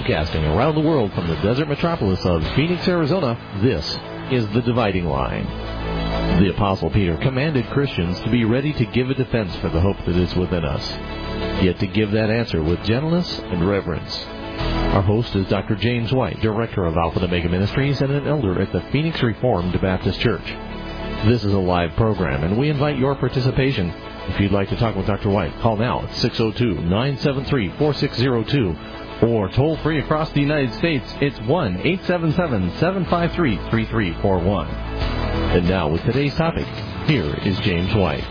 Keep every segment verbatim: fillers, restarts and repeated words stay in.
Broadcasting around the world from the desert metropolis of Phoenix, Arizona, this is The Dividing Line. The Apostle Peter commanded Christians to be ready to give a defense for the hope that is within us, yet to give that answer with gentleness and reverence. Our host is Doctor James White, Director of Alpha and Omega Ministries and an elder at the Phoenix Reformed Baptist Church. This is a live program, and we invite your participation. If you'd like to talk with Doctor White, call now at six oh two, nine seven three, four six oh two. Or toll free across the United States, it's one eight seven seven, seven five three, three three four one. And now with today's topic, here is James White.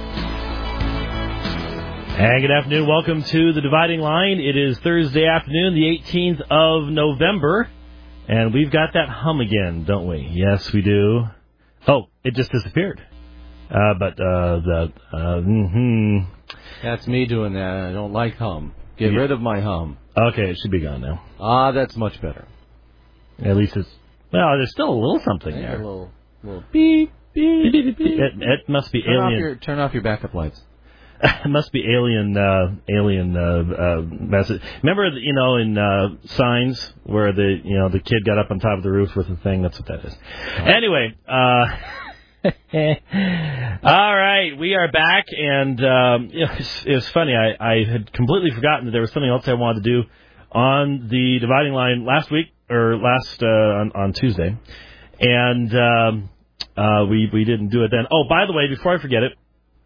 And good afternoon. Welcome to The Dividing Line. It is Thursday afternoon, the eighteenth of November. And we've got that hum again, don't we? Yes, we do. Oh, it just disappeared. Uh, but, uh, the, uh, mm-hmm. That's me doing that. I don't like hum. Get yeah. rid of my hum. Okay, it should be gone now. Ah, that's much better. At least it's... Well, there's still a little something yeah, there. A little, little beep, beep, beep, beep. It, it must be turn alien... Off your, turn off your backup lights. It must be alien, uh, alien, uh, uh, message. Remember, you know, in, uh, Signs, where the, you know, the kid got up on top of the roof with the thing? That's what that is. Oh. Anyway, uh... all right, we are back, and um, it, was, it was funny. I, I had completely forgotten that there was something else I wanted to do on the Dividing Line last week, or last uh, on, on Tuesday, and um, uh, we we didn't do it then. Oh, by the way, before I forget it,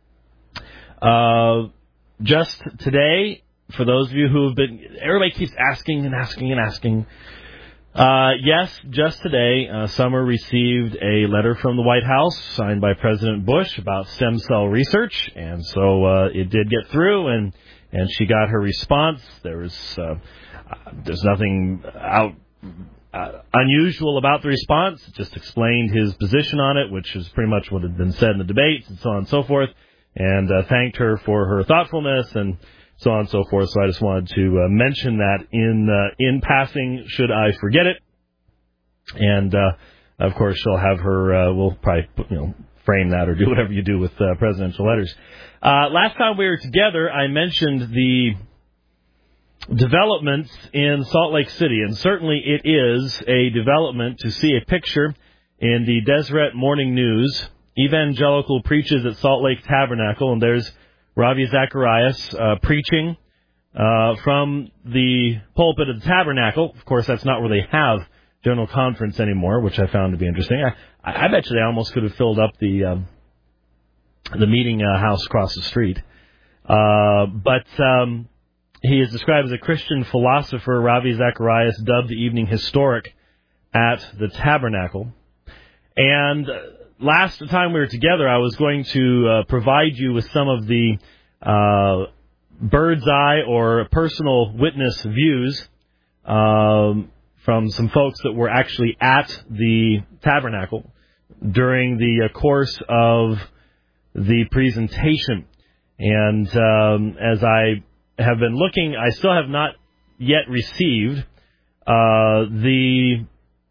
uh, just today, for those of you who have been, everybody keeps asking and asking and asking. Uh, yes, just today, uh, Summer received a letter from the White House signed by President Bush about stem cell research, and so uh, it did get through, and and she got her response. There was uh, there's nothing out uh, unusual about the response. It just explained his position on it, which is pretty much what had been said in the debates, and so on and so forth, and uh, thanked her for her thoughtfulness and so on and so forth. So I just wanted to uh, mention that in uh, in passing, should I forget it. And, uh, of course, she'll have her, uh, we'll probably, you know, frame that or do whatever you do with uh, presidential letters. Uh, last time we were together, I mentioned the developments in Salt Lake City, and certainly it is a development to see a picture in the Deseret Morning News. Evangelical preaches at Salt Lake Tabernacle, and there's Ravi Zacharias uh, preaching uh, from the pulpit of the Tabernacle. Of course, that's not where they have General Conference anymore, which I found to be interesting. I, I bet you they almost could have filled up the um, the meeting uh, house across the street. Uh, but um, he is described as a Christian philosopher. Ravi Zacharias dubbed the evening historic at the Tabernacle. And last time we were together, I was going to uh, provide you with some of the uh, bird's eye or personal witness views um, from some folks that were actually at the Tabernacle during the uh, course of the presentation. And um, as I have been looking, I still have not yet received uh, the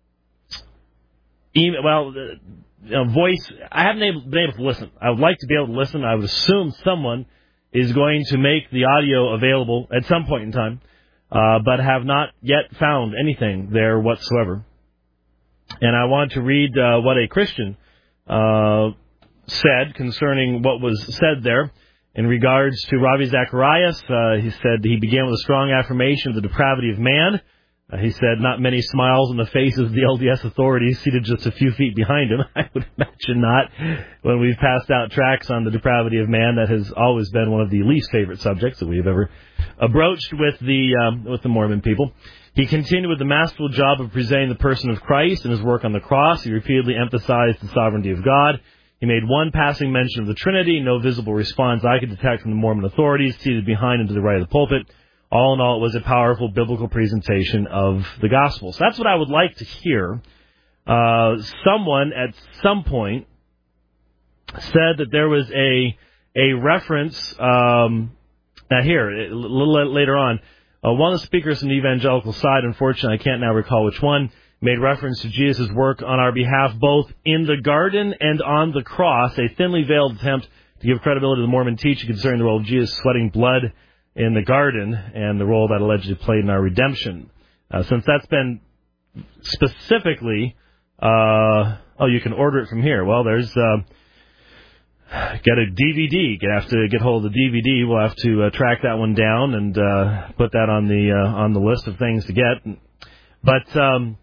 email, well, the, You know, voice, I haven't able, been able to listen. I would like to be able to listen. I would assume someone is going to make the audio available at some point in time, uh, but have not yet found anything there whatsoever. And I want to read uh, what a Christian uh, said concerning what was said there in regards to Ravi Zacharias. Uh, he said he began with a strong affirmation of the depravity of man. Uh, he said not many smiles on the faces of the L D S authorities seated just a few feet behind him. I would imagine not. When we've passed out tracts on the depravity of man, that has always been one of the least favorite subjects that we've ever broached with the um, with the Mormon people. He continued with the masterful job of presenting the person of Christ in his work on the cross. He repeatedly emphasized the sovereignty of God. He made one passing mention of the Trinity. No visible response I could detect from the Mormon authorities seated behind him to the right of the pulpit. All in all, it was a powerful biblical presentation of the gospel. So that's what I would like to hear. Uh, someone at some point said that there was a a reference. Um, now here, a little later on, uh, one of the speakers from the evangelical side, unfortunately, I can't now recall which one, made reference to Jesus' work on our behalf, both in the garden and on the cross, a thinly veiled attempt to give credibility to the Mormon teaching concerning the role of Jesus sweating blood in the garden and the role that allegedly played in our redemption. Uh, since that's been specifically, uh, oh, you can order it from here. Well, there's, uh, get a D V D. You have to get hold of the D V D. We'll have to uh, track that one down and uh, put that on the uh, on the list of things to get. But um,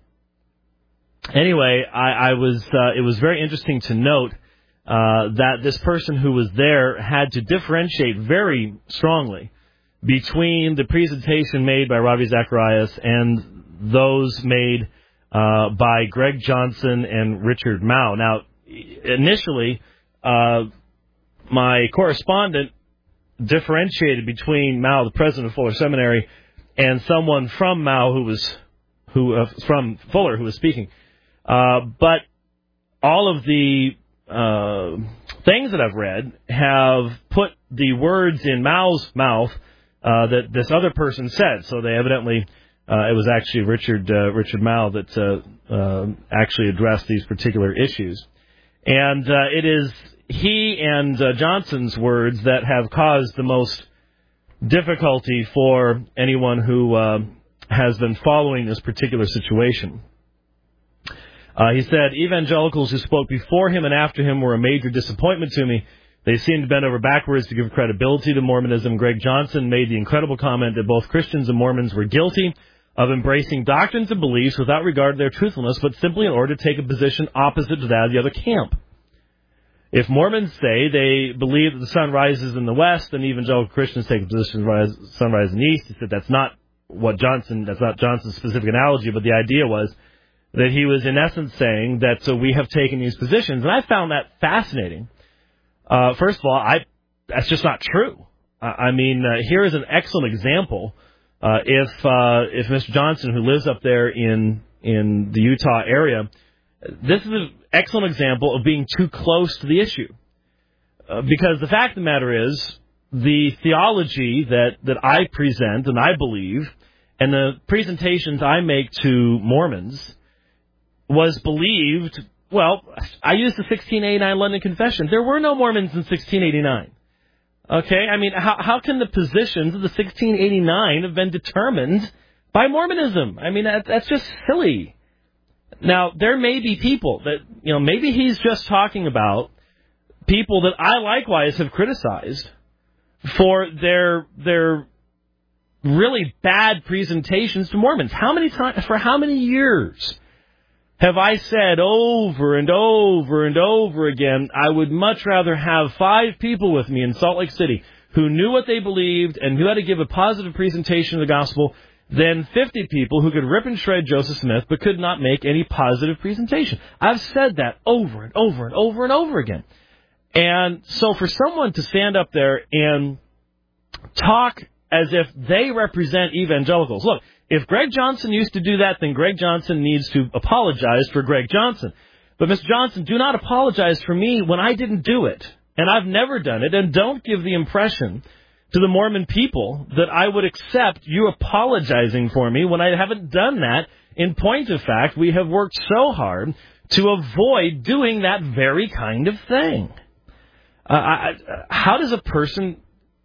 anyway, I, I was. Uh, it was very interesting to note uh, that this person who was there had to differentiate very strongly between the presentation made by Ravi Zacharias and those made uh, by Greg Johnson and Richard Mao. Now, initially, uh, my correspondent differentiated between Mao, the president of Fuller Seminary, and someone from Mao who was who uh, from Fuller who was speaking. Uh, but all of the uh, things that I've read have put the words in Mao's mouth uh, that this other person said. So they evidently, uh, it was actually Richard uh, Richard Mao that uh, uh, actually addressed these particular issues. And uh, it is he and uh, Johnson's words that have caused the most difficulty for anyone who uh, has been following this particular situation. Uh, he said, evangelicals who spoke before him and after him were a major disappointment to me. They seemed to bend over backwards to give credibility to Mormonism. Greg Johnson made the incredible comment that both Christians and Mormons were guilty of embracing doctrines and beliefs without regard to their truthfulness, but simply in order to take a position opposite to that of the other camp. If Mormons say they believe that the sun rises in the west, and evangelical Christians take a position that the sun rises in the east, he said that's not what Johnson, that's not Johnson's specific analogy, but the idea was that he was in essence saying that so we have taken these positions. And I found that fascinating. Uh, first of all, I that's just not true. I, I mean, uh, here is an excellent example. Uh, if uh, if Mister Johnson, who lives up there in in the Utah area, this is an excellent example of being too close to the issue. Uh, because the fact of the matter is, the theology that, that I present and I believe, and the presentations I make to Mormons, was believed, well, I used the sixteen eighty-nine London Confession. There were no Mormons in sixteen eighty-nine. Okay? I mean, how, how can the positions of the sixteen eighty-nine have been determined by Mormonism? I mean, that, that's just silly. Now, there may be people that, you know, maybe he's just talking about people that I likewise have criticized for their their really bad presentations to Mormons. How many times, for how many years have I said over and over and over again, I would much rather have five people with me in Salt Lake City who knew what they believed and knew how to give a positive presentation of the gospel than fifty people who could rip and shred Joseph Smith but could not make any positive presentation. I've said that over and over and over and over again. And so for someone to stand up there and talk as if they represent evangelicals, look, if Greg Johnson used to do that, then Greg Johnson needs to apologize for Greg Johnson. But, Mister Johnson, do not apologize for me when I didn't do it. And I've never done it. And don't give the impression to the Mormon people that I would accept you apologizing for me when I haven't done that. In point of fact, we have worked so hard to avoid doing that very kind of thing. Uh, I, how does a person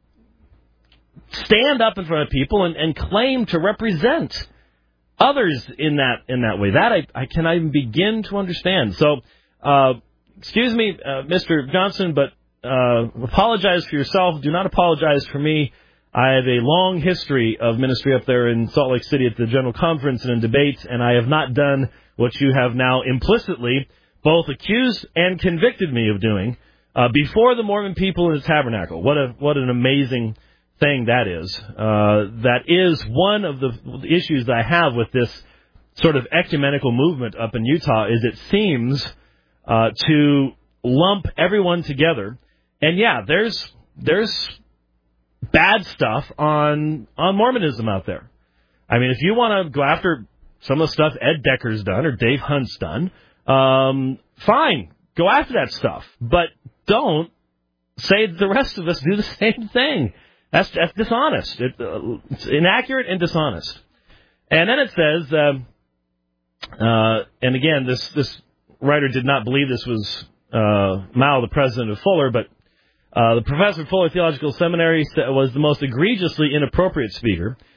stand up in front of people and, and claim to represent others in that in that way? That I, I cannot even begin to understand. So, uh, excuse me, uh, Mister Johnson, but uh, apologize for yourself. Do not apologize for me. I have a long history of ministry up there in Salt Lake City at the General Conference and in debates, and I have not done what you have now implicitly both accused and convicted me of doing uh, before the Mormon people in the tabernacle. What a what an amazing thing that is. Uh, that is one of the issues that I have with this sort of ecumenical movement up in Utah, is it seems uh, to lump everyone together. And yeah, there's there's bad stuff on on Mormonism out there. I mean, if you want to go after some of the stuff Ed Decker's done or Dave Hunt's done, um, fine, go after that stuff. But don't say the rest of us do the same thing. That's, that's dishonest. It, uh, it's inaccurate and dishonest. And then it says, um, uh, and again, this, this writer did not believe this was uh, Mao, the president of Fuller, but uh, the professor of Fuller Theological Seminary was the most egregiously inappropriate speaker.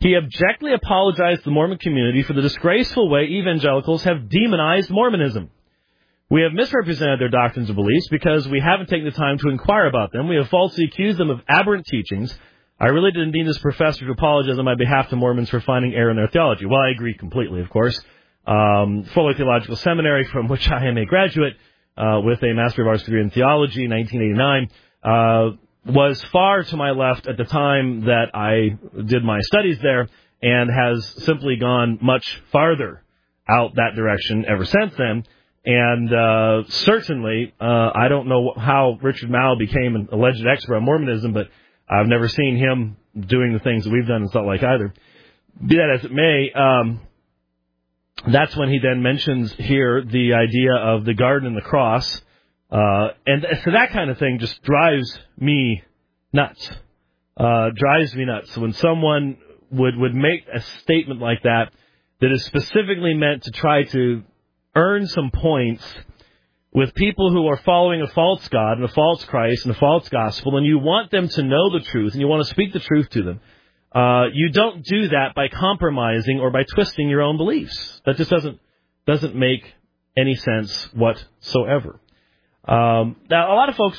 He abjectly apologized to the Mormon community for the disgraceful way evangelicals have demonized Mormonism. We have misrepresented their doctrines and beliefs because we haven't taken the time to inquire about them. We have falsely accused them of aberrant teachings. I really didn't need this professor to apologize on my behalf to Mormons for finding error in their theology. Well, I agree completely, of course. Um, Fuller Theological Seminary, from which I am a graduate uh, with a Master of Arts degree in theology in nineteen eighty-nine, uh, was far to my left at the time that I did my studies there and has simply gone much farther out that direction ever since then. And uh, certainly, uh, I don't know how Richard Mouw became an alleged expert on Mormonism, but I've never seen him doing the things that we've done in Salt Lake either. Be that as it may, um, that's when he then mentions here the idea of the garden and the cross. Uh, and so that kind of thing just drives me nuts. Uh, drives me nuts. So when someone would, would make a statement like that, that is specifically meant to try to earn some points with people who are following a false God and a false Christ and a false gospel, and you want them to know the truth and you want to speak the truth to them, uh, you don't do that by compromising or by twisting your own beliefs. That just doesn't doesn't make any sense whatsoever. Um, now, a lot of folks,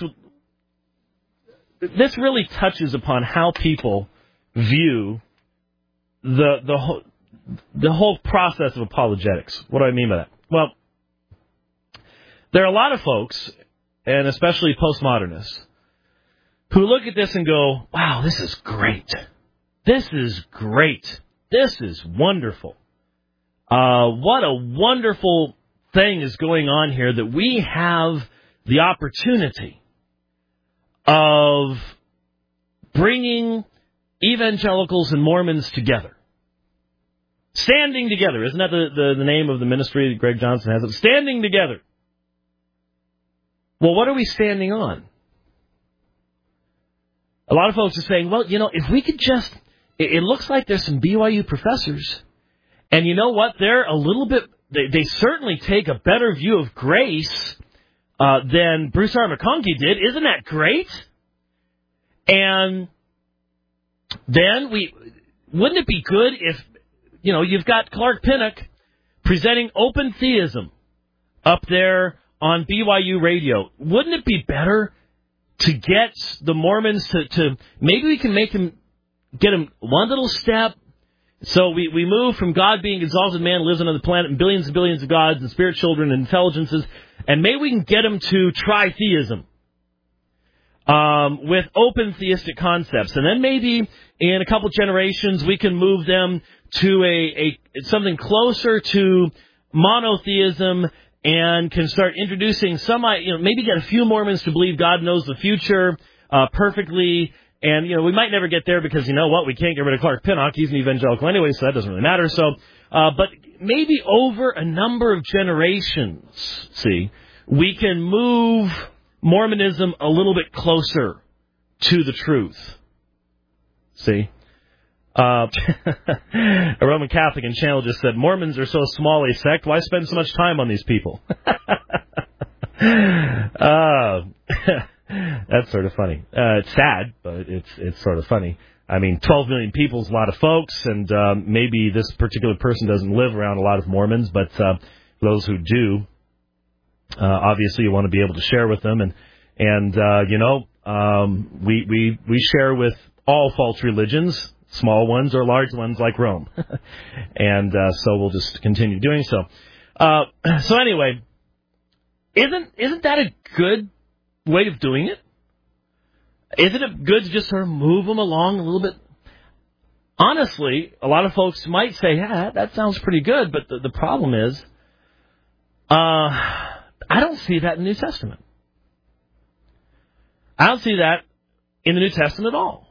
this really touches upon how people view the the whole the whole process of apologetics. What do I mean by that? Well, there are a lot of folks, and especially postmodernists, who look at this and go, wow, this is great. This is great. This is wonderful. Uh, what a wonderful thing is going on here that we have the opportunity of bringing evangelicals and Mormons together. Standing together. Isn't that the, the, the name of the ministry that Greg Johnson has? It? Standing together. Well, what are we standing on? A lot of folks are saying, well, you know, if we could just... It, it looks like there's some B Y U professors. And you know what? They're a little bit... They, they certainly take a better view of grace uh, than Bruce R. McConkie did. Isn't that great? And then we... Wouldn't it be good if... You know, you've got Clark Pinnock presenting open theism up there on B Y U radio. Wouldn't it be better to get the Mormons to, to maybe we can make them, get them one little step. So we, we move from God being exalted man lives on the planet and billions and billions of gods and spirit children and intelligences, and maybe we can get them to try theism. Um, with open theistic concepts. And then maybe in a couple generations we can move them to a, a something closer to monotheism and can start introducing some, you know, maybe get a few Mormons to believe God knows the future uh, perfectly. And, you know, we might never get there because, you know what, we can't get rid of Clark Pinnock. He's an evangelical anyway, so that doesn't really matter. So, uh, but maybe over a number of generations, see, we can move Mormonism a little bit closer to the truth. See? Uh, a Roman Catholic in Channel just said, Mormons are so small a sect, why spend so much time on these people? uh, that's sort of funny. Uh, it's sad, but it's it's sort of funny. I mean, twelve million people is a lot of folks, and um, maybe this particular person doesn't live around a lot of Mormons, but uh, those who do, Uh, obviously, you want to be able to share with them, and and uh, you know, um, we we we share with all false religions, small ones or large ones like Rome, and uh, so we'll just continue doing so. Uh, so anyway, isn't isn't that a good way of doing it? Isn't it good to just sort of move them along a little bit? Honestly, a lot of folks might say, "Yeah, that sounds pretty good," but the, the problem is, uh. I don't see that in the New Testament. I don't see that in the New Testament at all.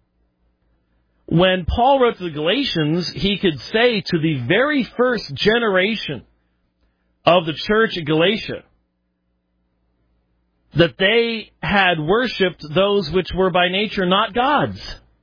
When Paul wrote to the Galatians, he could say to the very first generation of the church at Galatia that they had worshipped those which were by nature not gods.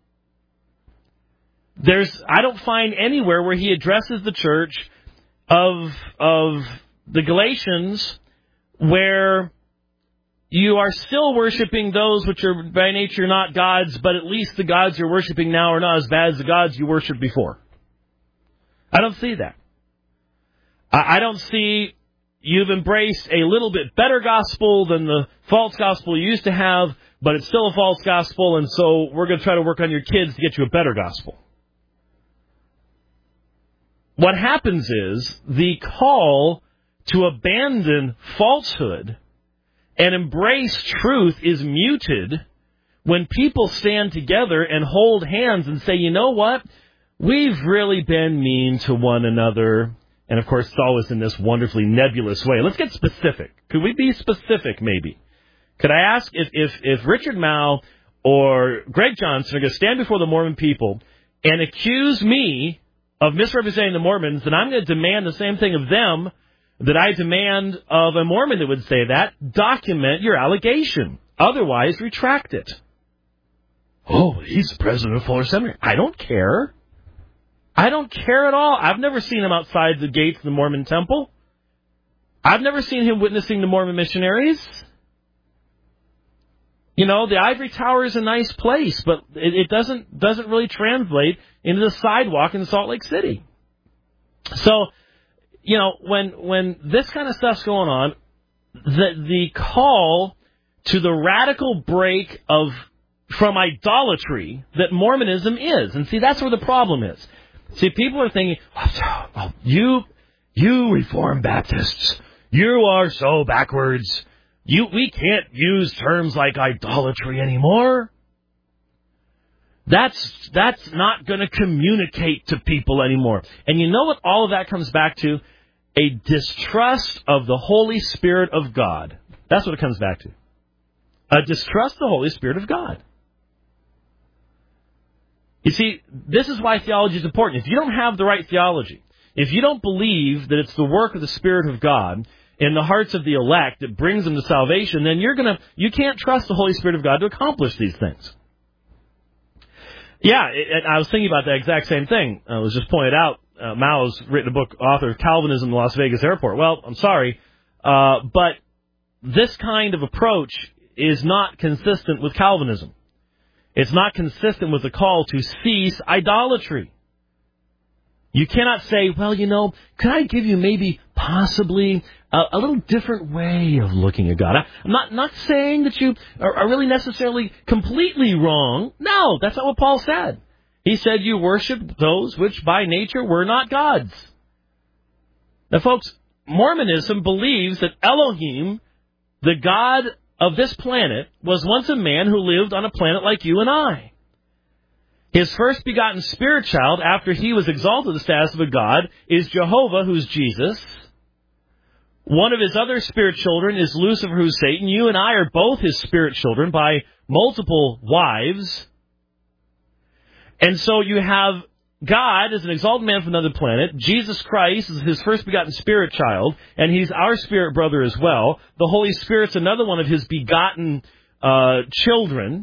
There's, I don't find anywhere where he addresses the church of of the Galatians where you are still worshiping those which are by nature not gods, but at least the gods you're worshiping now are not as bad as the gods you worshipped before. I don't see that. I don't see you've embraced a little bit better gospel than the false gospel you used to have, but it's still a false gospel, and so we're going to try to work on your kids to get you a better gospel. What happens is the call to abandon falsehood and embrace truth is muted when people stand together and hold hands and say, you know what? We've really been mean to one another. And, of course, it's always in this wonderfully nebulous way. Let's get specific. Could we be specific, maybe? Could I ask if, if, if Richard Mao or Greg Johnson are going to stand before the Mormon people and accuse me of misrepresenting the Mormons, then I'm going to demand the same thing of them that I demand of a Mormon that would say that. Document your allegation. Otherwise, retract it. Oh, he's the president of Fuller Seminary. I don't care. I don't care at all. I've never seen him outside the gates of the Mormon temple. I've never seen him witnessing the Mormon missionaries. You know, the ivory tower is a nice place, but it, it doesn't doesn't really translate into the sidewalk in Salt Lake City. So, you know, when when this kind of stuff's going on, the the call to the radical break of from idolatry that Mormonism is, and see, that's where the problem is. See, people are thinking, oh, you, you Reformed Baptists, you are so backwards. You, we can't use terms like idolatry anymore. That's, that's not going to communicate to people anymore. And you know what all of that comes back to? A distrust of the Holy Spirit of God. That's what it comes back to. A distrust of the Holy Spirit of God. You see, this is why theology is important. If you don't have the right theology, if you don't believe that it's the work of the Spirit of God in the hearts of the elect that brings them to salvation, then you're gonna you can't trust the Holy Spirit of God to accomplish these things. Yeah, it, I was thinking about that exact same thing. Uh, it was just pointed out. Uh, Mao's written a book, author of Calvinism in the Las Vegas airport. Well, I'm sorry, uh, but this kind of approach is not consistent with Calvinism. It's not consistent with the call to cease idolatry. You cannot say, well, you know, could I give you maybe possibly a, a little different way of looking at God? I'm not, not saying that you are, are really necessarily completely wrong. No, that's not what Paul said. He said you worship those which by nature were not gods. Now, folks, Mormonism believes that Elohim, the God of this planet, was once a man who lived on a planet like you and I. His first begotten spirit child, after he was exalted to the status of a god, is Jehovah, who's Jesus. One of his other spirit children is Lucifer, who's Satan. You and I are both his spirit children by multiple wives. And so you have God as an exalted man from another planet. Jesus Christ is his first begotten spirit child, and he's our spirit brother as well. The Holy Spirit's another one of his begotten uh, children.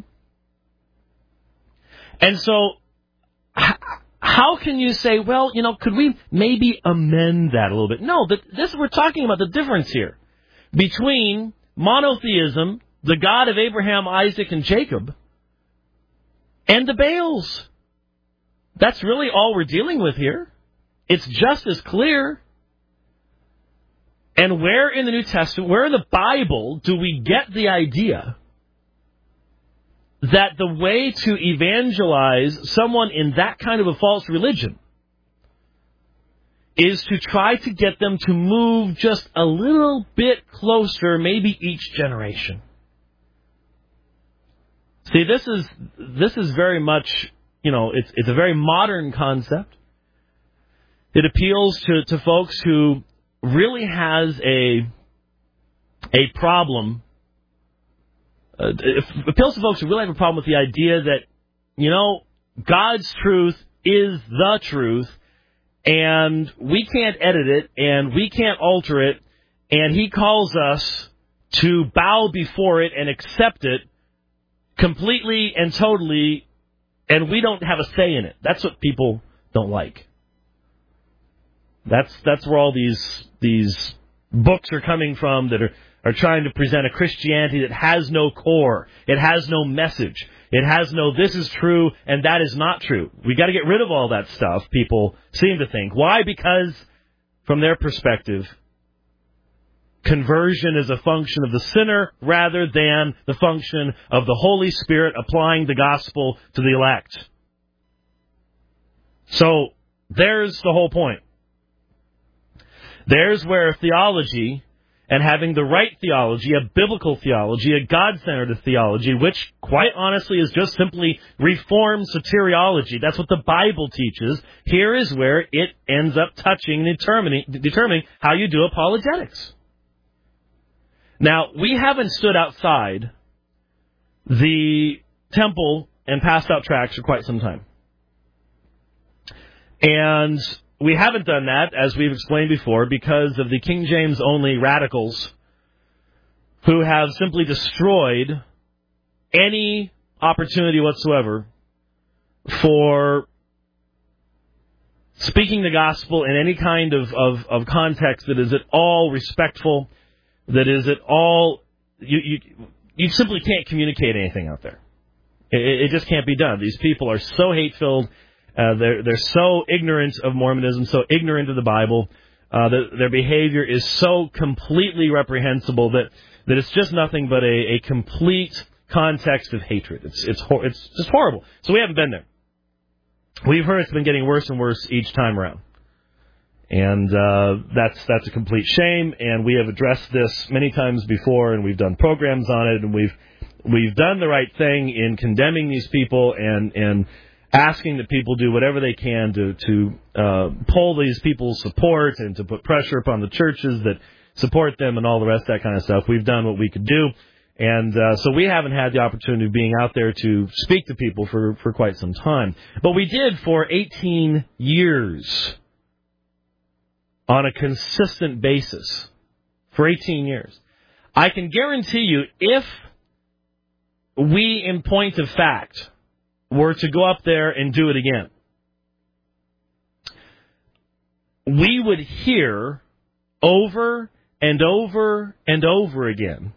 And so how can you say, well, you know, could we maybe amend that a little bit? No, that this we're talking about the difference here between monotheism, the God of Abraham, Isaac, and Jacob, and the Baals. That's really all we're dealing with here. It's just as clear. And where in the New Testament, where in the Bible do we get the idea that the way to evangelize someone in that kind of a false religion is to try to get them to move just a little bit closer, maybe each generation? See, this is this is very much, you know, it's it's a very modern concept. It appeals to, to folks who really has a a problem. Uh, it appeals to folks who really have a problem with the idea that, you know, God's truth is the truth, and we can't edit it, and we can't alter it, and he calls us to bow before it and accept it completely and totally, and we don't have a say in it. That's what people don't like. That's that's where all these these books are coming from that are, are trying to present a Christianity that has no core. It has no message. It has no this is true and that is not true. We got to get rid of all that stuff, people seem to think. Why? Because from their perspective, conversion is a function of the sinner rather than the function of the Holy Spirit applying the gospel to the elect. So there's the whole point. There's where theology and having the right theology, a biblical theology, a God-centered theology, which quite honestly is just simply reformed soteriology. That's what the Bible teaches. Here is where it ends up touching and determining, determining how you do apologetics. Now, we haven't stood outside the temple and passed out tracts for quite some time. And we haven't done that, as we've explained before, because of the King James-only radicals who have simply destroyed any opportunity whatsoever for speaking the gospel in any kind of, of, of context that is at all respectful, that is at all... You, you, you simply can't communicate anything out there. It, it just can't be done. These people are so hate-filled. Uh, they're, they're so ignorant of Mormonism, so ignorant of the Bible. Uh, the, their behavior is so completely reprehensible that, that it's just nothing but a, a complete context of hatred. It's, it's, hor- it's just horrible. So we haven't been there. We've heard it's been getting worse and worse each time around. And uh, that's that's a complete shame, and we have addressed this many times before, and we've done programs on it, and we've we've done the right thing in condemning these people and, and asking that people do whatever they can to, to uh, pull these people's support and to put pressure upon the churches that support them and all the rest of that kind of stuff. We've done what we could do, and uh, so we haven't had the opportunity of being out there to speak to people for, for quite some time. But we did for eighteen years. On a consistent basis for eighteen years. I can guarantee you, if we, in point of fact, were to go up there and do it again, we would hear over and over and over again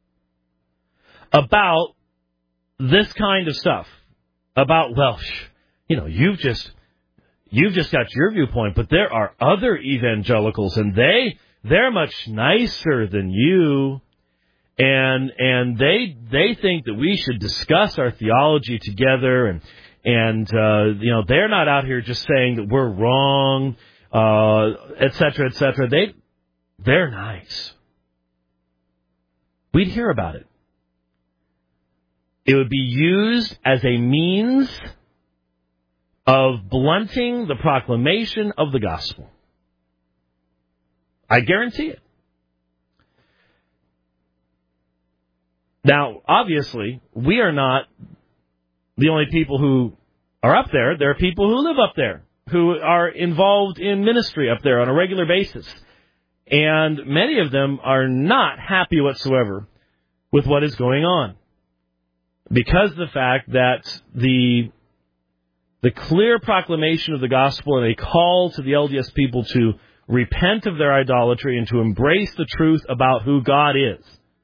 about this kind of stuff. About, well, you know, you've just... You've just got your viewpoint, but there are other evangelicals, and they they're much nicer than you, and and they they think that we should discuss our theology together, and and uh, you know they're not out here just saying that we're wrong, uh, et cetera, et cetera. They they're nice. We'd hear about it. It would be used as a means of blunting the proclamation of the gospel. I guarantee it. Now, obviously, we are not the only people who are up there. There are people who live up there, who are involved in ministry up there on a regular basis. And many of them are not happy whatsoever with what is going on, because of the fact that the The clear proclamation of the gospel and a call to the L D S people to repent of their idolatry and to embrace the truth about who God is,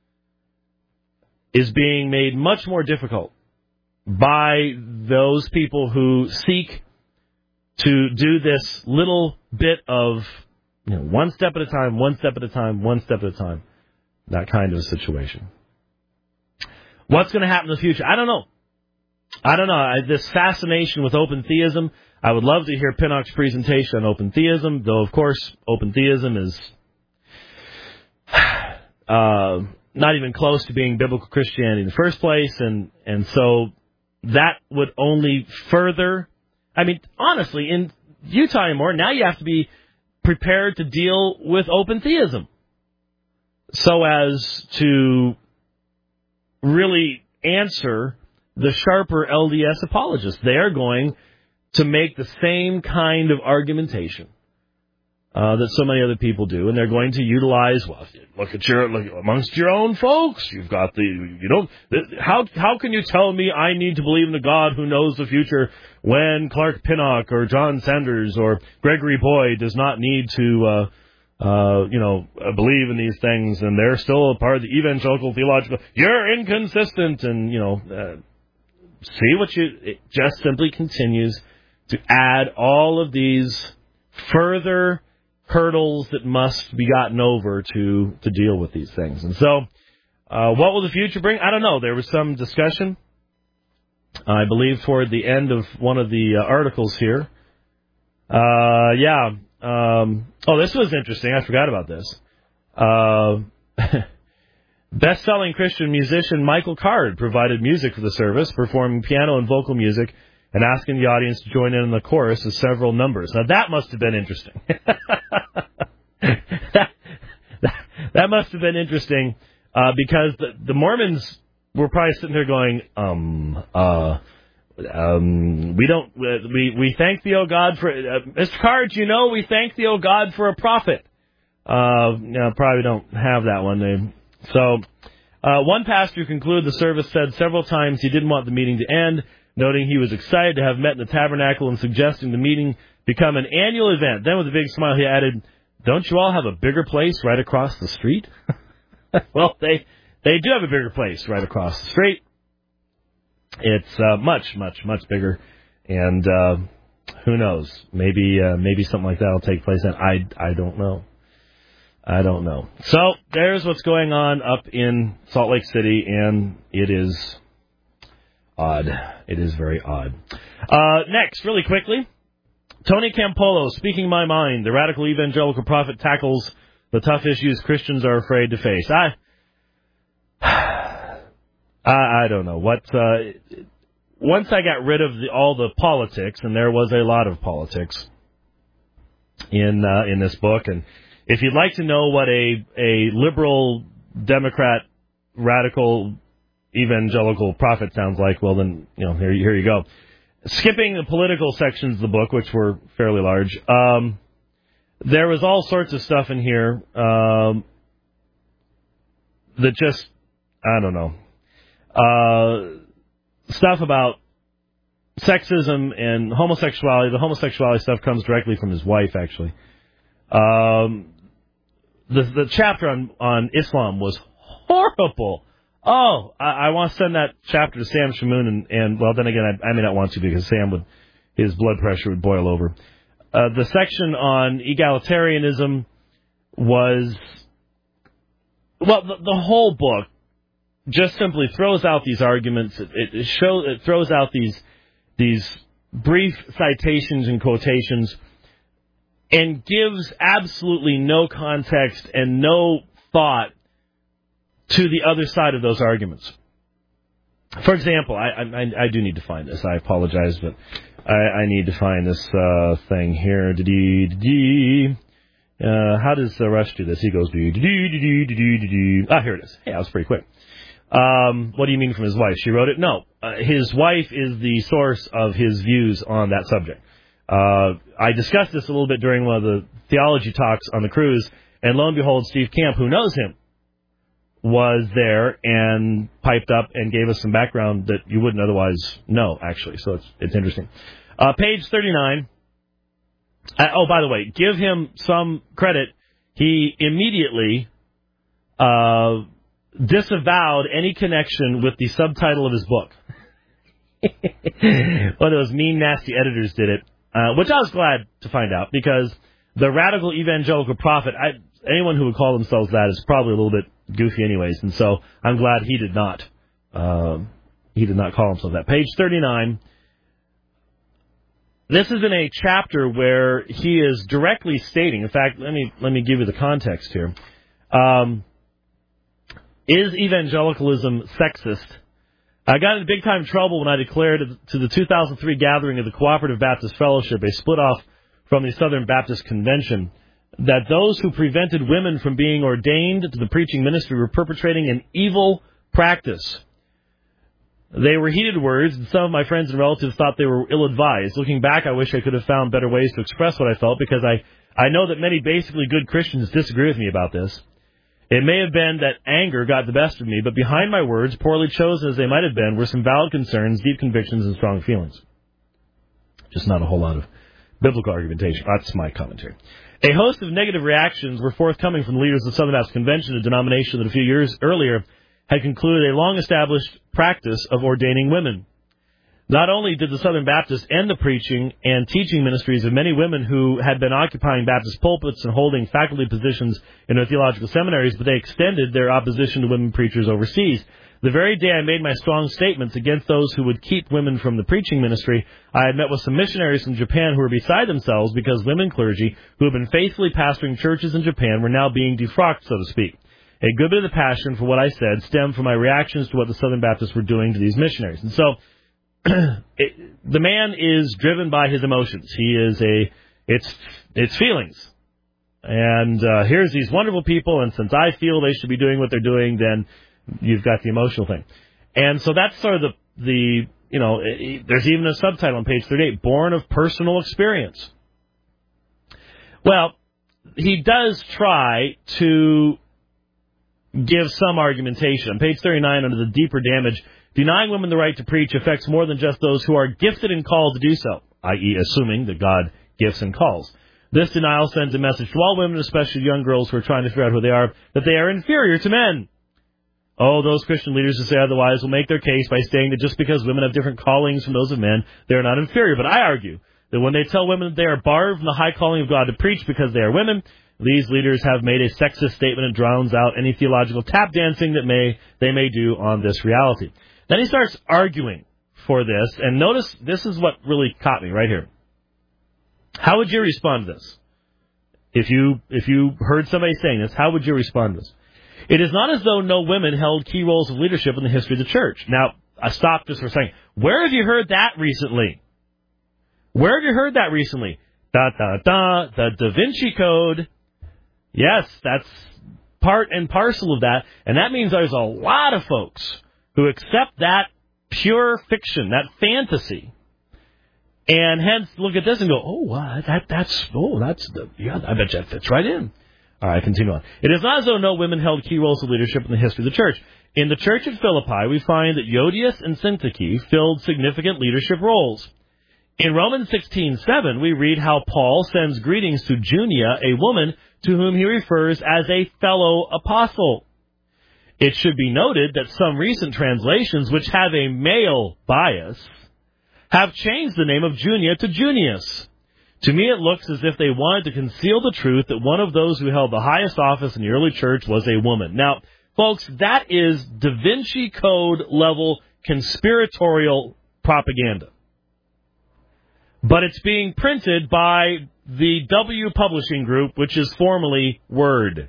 is being made much more difficult by those people who seek to do this little bit of, you know, one step at a time, one step at a time, one step at a time, that kind of situation. What's going to happen in the future? I don't know. I don't know. I, this fascination with open theism, I would love to hear Pinnock's presentation on open theism, though, of course, open theism is uh, not even close to being biblical Christianity in the first place, and, and so that would only further... I mean, honestly, in Utah anymore, now you have to be prepared to deal with open theism so as to really answer the sharper L D S apologists. They are going to make the same kind of argumentation uh, that so many other people do, and they're going to utilize, well, look at your, look, amongst your own folks, you've got the, you don't, how, how can you tell me I need to believe in a God who knows the future when Clark Pinnock or John Sanders or Gregory Boyd does not need to uh, uh, you know, believe in these things, and they're still a part of the evangelical theological. You're inconsistent, and you know, uh, see what you. It just simply continues to add all of these further hurdles that must be gotten over to to deal with these things. And so, uh, what will the future bring? I don't know. There was some discussion, I believe, toward the end of one of the uh, articles here. Uh, yeah. Um, oh, this was interesting. I forgot about this. Uh, best-selling Christian musician Michael Card provided music for the service, performing piano and vocal music and asking the audience to join in on the chorus of several numbers. Now, that must have been interesting. that, that, that must have been interesting uh, because the, the Mormons were probably sitting there going, um, uh, um, we don't, we, we thank thee, O God, for, uh, Mister Card, you know, we thank thee, O God, for a prophet. Uh, no, probably don't have that one. They, so, uh, one pastor concluded the service said several times he didn't want the meeting to end, noting he was excited to have met in the tabernacle and suggesting the meeting become an annual event. Then with a big smile, he added, don't you all have a bigger place right across the street? Well, they, they do have a bigger place right across the street. It's uh, much, much, much bigger, and uh, who knows? Maybe, uh, maybe something like that will take place. And I, I don't know. I don't know. So there's what's going on up in Salt Lake City, and it is odd. It is very odd. Uh, next, really quickly, Tony Campolo, Speaking My Mind. The radical evangelical prophet tackles the tough issues Christians are afraid to face. I. I, I don't know what. Uh, once I got rid of the, all the politics, and there was a lot of politics in uh, in this book, and if you'd like to know what a a liberal Democrat radical evangelical prophet sounds like, well then you know here here you go. Skipping the political sections of the book, which were fairly large, um, there was all sorts of stuff in here um, that just I don't know. Uh, stuff about sexism and homosexuality. The homosexuality stuff comes directly from his wife, actually. Um, the the chapter on, on Islam was horrible. Oh, I, I want to send that chapter to Sam Shamoon, and, and well, then again, I, I may not want to because Sam would, his blood pressure would boil over. Uh, the section on egalitarianism was, well, the, the whole book just simply throws out these arguments. It, it, shows, it throws out these these brief citations and quotations and gives absolutely no context and no thought to the other side of those arguments. For example, I, I, I do need to find this. I apologize, but I, I need to find this uh, thing here. Uh, how does uh, Rush do this? He goes, ah, here it is. Hey, that was pretty quick. Um, what do you mean from his wife? She wrote it? No. Uh, his wife is the source of his views on that subject. Uh, I discussed this a little bit during one of the theology talks on the cruise, and lo and behold, Steve Camp, who knows him, was there and piped up and gave us some background that you wouldn't otherwise know, actually. So it's it's interesting. Uh, page thirty-nine. Uh, oh, by the way, give him some credit. He immediately uh, disavowed any connection with the subtitle of his book. One of those mean, nasty editors did it, uh, which I was glad to find out, because the radical evangelical prophet, I, anyone who would call themselves that is probably a little bit goofy anyways, and so I'm glad he did not. Uh, he did not call himself that. Page thirty-nine. This is in a chapter where he is directly stating, in fact, let me let me give you the context here. Um, is evangelicalism sexist? I got into big-time trouble when I declared to the two thousand three gathering of the Cooperative Baptist Fellowship, a split-off from the Southern Baptist Convention, that those who prevented women from being ordained to the preaching ministry were perpetrating an evil practice. They were heated words, and some of my friends and relatives thought they were ill-advised. Looking back, I wish I could have found better ways to express what I felt, because I, I know that many basically good Christians disagree with me about this. It may have been that anger got the best of me, but behind my words, poorly chosen as they might have been, were some valid concerns, deep convictions, and strong feelings. Just not a whole lot of biblical argumentation. That's my commentary. A host of negative reactions were forthcoming from the leaders of the Southern Baptist Convention, a denomination that a few years earlier had concluded a long-established practice of ordaining women. Not only did the Southern Baptists end the preaching and teaching ministries of many women who had been occupying Baptist pulpits and holding faculty positions in their theological seminaries, but they extended their opposition to women preachers overseas. The very day I made my strong statements against those who would keep women from the preaching ministry, I had met with some missionaries from Japan who were beside themselves because women clergy who had been faithfully pastoring churches in Japan were now being defrocked, so to speak. A good bit of the passion for what I said stemmed from my reactions to what the Southern Baptists were doing to these missionaries. And so it, the man is driven by his emotions. He is a, it's, it's feelings. And uh, here's these wonderful people, and since I feel they should be doing what they're doing, then you've got the emotional thing. And so that's sort of the, the you know, it, there's even a subtitle on page thirty-eight, Born of Personal Experience. Well, he does try to give some argumentation. On page thirty-nine, under the deeper damage, denying women the right to preach affects more than just those who are gifted and called to do so, that is assuming that God gifts and calls. This denial sends a message to all women, especially young girls who are trying to figure out who they are, that they are inferior to men. Oh, those Christian leaders who say otherwise will make their case by saying that just because women have different callings from those of men, they are not inferior. But I argue that when they tell women that they are barred from the high calling of God to preach because they are women, these leaders have made a sexist statement and drowns out any theological tap dancing that may they may do on this reality. Then he starts arguing for this, and notice this is what really caught me right here. How would you respond to this? If you if you heard somebody saying this, how would you respond to this? It is not as though no women held key roles of leadership in the history of the church. Now, I stopped just for a second. Where have you heard that recently? Where have you heard that recently? Da, da, da, the Da Vinci Code. Yes, that's part and parcel of that. And that means there's a lot of folks who accept that pure fiction, that fantasy, and hence look at this and go, oh, wow, that, that's, oh, that's, the, yeah, I bet that fits right in. All right, continue on. It is not as though no women held key roles of leadership in the history of the church. In the church at Philippi, we find that Euodias and Syntyche filled significant leadership roles. In Romans sixteen seven, we read how Paul sends greetings to Junia, a woman to whom he refers as a fellow apostle. It should be noted that some recent translations, which have a male bias, have changed the name of Junia to Junius. To me, it looks as if they wanted to conceal the truth that one of those who held the highest office in the early church was a woman. Now, folks, that is Da Vinci Code level conspiratorial propaganda. But it's being printed by the W Publishing Group, which is formerly Word.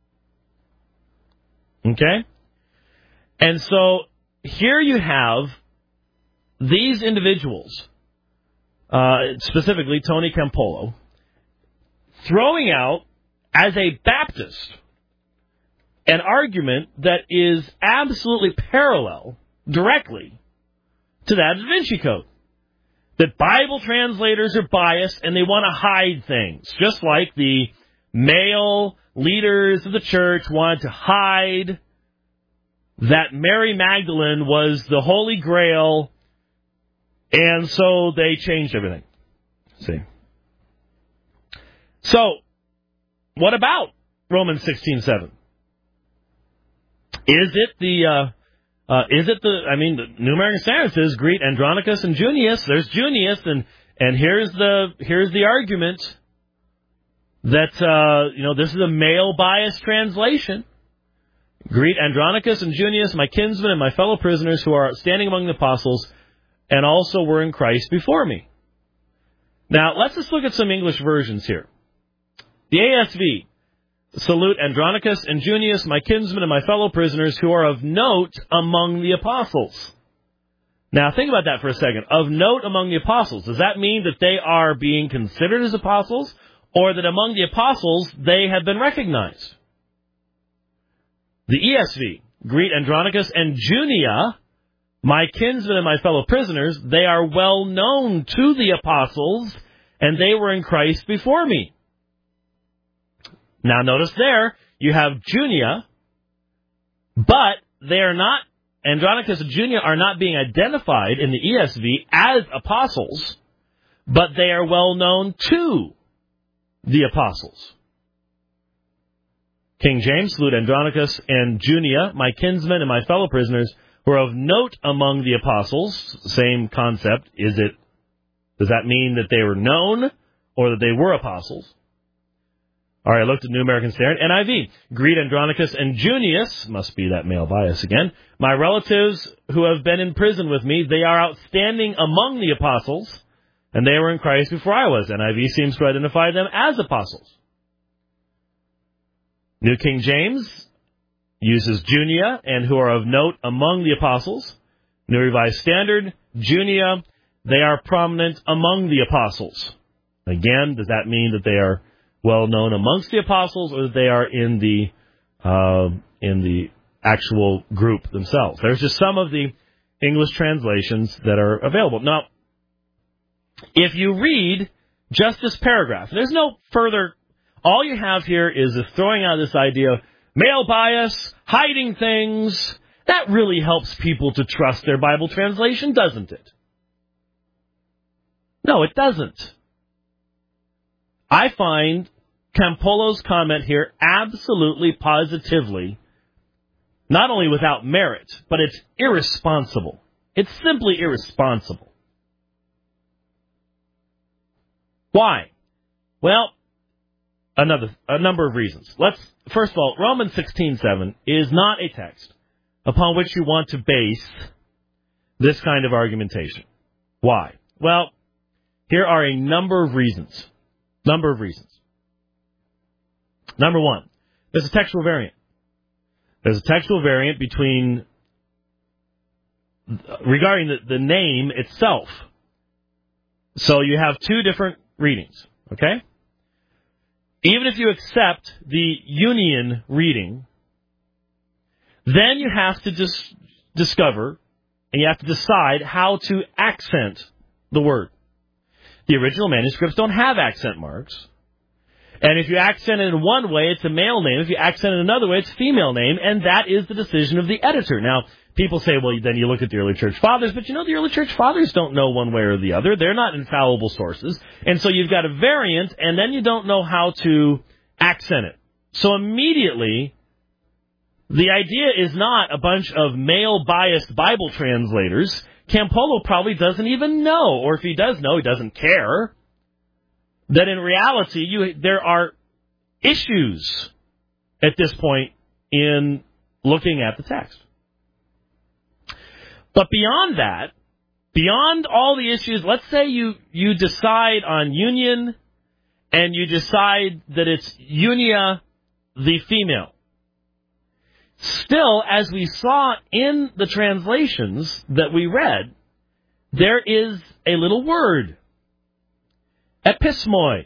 Okay? And so here you have these individuals, uh, specifically Tony Campolo, throwing out as a Baptist an argument that is absolutely parallel directly to that Da Vinci Code. That Bible translators are biased and they want to hide things, just like the male leaders of the church wanted to hide that Mary Magdalene was the Holy Grail, and so they changed everything. See? So, what about Romans sixteen seven? Is it the, uh, uh, is it the, I mean, the New American Standard says, greet Andronicus and Junius. There's Junius, and, and here's the, here's the argument that, uh, you know, this is a male biased translation. Greet Andronicus and Junius, my kinsmen and my fellow prisoners who are standing among the apostles and also were in Christ before me. Now, let's just look at some English versions here. The A S V, salute Andronicus and Junius, my kinsmen and my fellow prisoners who are of note among the apostles. Now, think about that for a second. Of note among the apostles. Does that mean that they are being considered as apostles, or that among the apostles they have been recognized? The E S V, greet Andronicus and Junia, my kinsmen and my fellow prisoners. They are well known to the apostles, and they were in Christ before me. Now, notice there, you have Junia, but they are not, Andronicus and Junia are not being identified in the E S V as apostles, but they are well known to the apostles. King James, salute Andronicus and Junia, my kinsmen and my fellow prisoners, who are of note among the apostles. Same concept. Is it? Does that mean that they were known or that they were apostles? All right, I looked at New American Standard. N I V. Greet Andronicus and Junius. Must be that male bias again. My relatives who have been in prison with me, they are outstanding among the apostles, and they were in Christ before I was. N I V seems to identify them as apostles. New King James uses Junia and who are of note among the apostles. New Revised Standard, Junia, they are prominent among the apostles. Again, does that mean that they are well known amongst the apostles, or that they are in the uh, in the actual group themselves? There's just some of the English translations that are available. Now, if you read just this paragraph, there's no further. All you have here is throwing out this idea of male bias, hiding things. That really helps people to trust their Bible translation, doesn't it? No, it doesn't. I find Campolo's comment here absolutely, positively, not only without merit, but it's irresponsible. It's simply irresponsible. Why? Well, another a number of reasons. Let's first of all, Romans sixteen seven is not a text upon which you want to base this kind of argumentation. Why? Well, here are a number of reasons. Number of reasons. Number one, there's a textual variant. There's a textual variant between regarding the, the name itself. So you have two different readings, okay? Even if you accept the union reading, then you have to dis- discover and you have to decide how to accent the word. The original manuscripts don't have accent marks. And if you accent it in one way, it's a male name. If you accent it another way, it's a female name. And that is the decision of the editor. Now, people say, well, then you look at the early church fathers. But you know, the early church fathers don't know one way or the other. They're not infallible sources. And so you've got a variant, and then you don't know how to accent it. So immediately, the idea is not a bunch of male-biased Bible translators. Campolo probably doesn't even know, or if he does know, he doesn't care, that in reality you there are issues at this point in looking at the text. But beyond that, beyond all the issues, let's say you, you decide on union and you decide that it's unia, the female. Still, as we saw in the translations that we read, there is a little word. Epismoi.